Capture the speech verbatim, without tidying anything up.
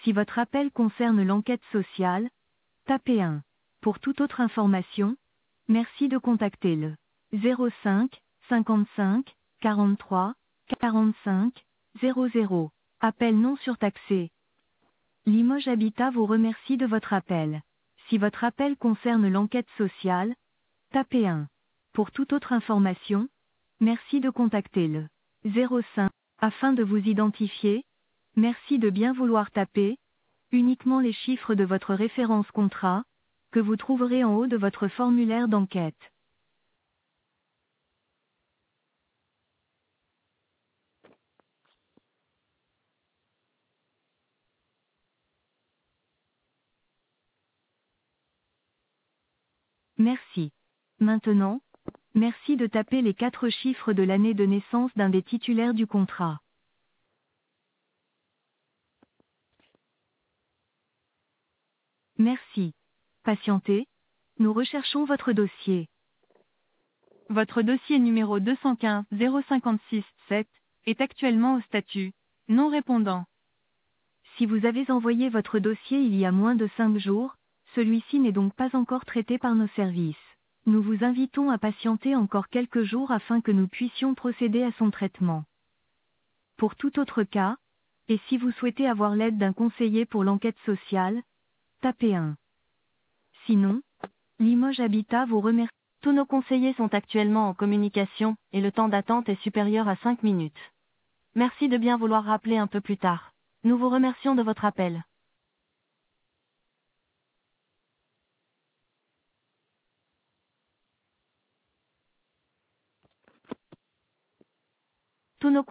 Si votre appel concerne l'enquête sociale, tapez un. Pour toute autre information, merci de contacter le zéro cinq, cinquante-cinq, quarante-trois, quarante-cinq, zéro zéro. Appel non surtaxé. Limoges Habitat vous remercie de votre appel. Si votre appel concerne l'enquête sociale, tapez un. Pour toute autre information, merci de contacter le zéro cinq. Afin de vous identifier, merci de bien vouloir taper uniquement les chiffres de votre référence contrat, que vous trouverez en haut de votre formulaire d'enquête. Merci. Maintenant, merci de taper les quatre chiffres de l'année de naissance d'un des titulaires du contrat. Merci. Patientez, nous recherchons votre dossier. Votre dossier numéro deux cent quinze zéro cinquante-six sept est actuellement au statut non répondant. Si vous avez envoyé votre dossier il y a moins de cinq jours, celui-ci n'est donc pas encore traité par nos services. Nous vous invitons à patienter encore quelques jours afin que nous puissions procéder à son traitement. Pour tout autre cas, et si vous souhaitez avoir l'aide d'un conseiller pour l'enquête sociale, tapez un. Sinon, Limoges Habitat vous remercie. Tous nos conseillers sont actuellement en communication, et le temps d'attente est supérieur à cinq minutes. Merci de bien vouloir rappeler un peu plus tard. Nous vous remercions de votre appel. Tous nos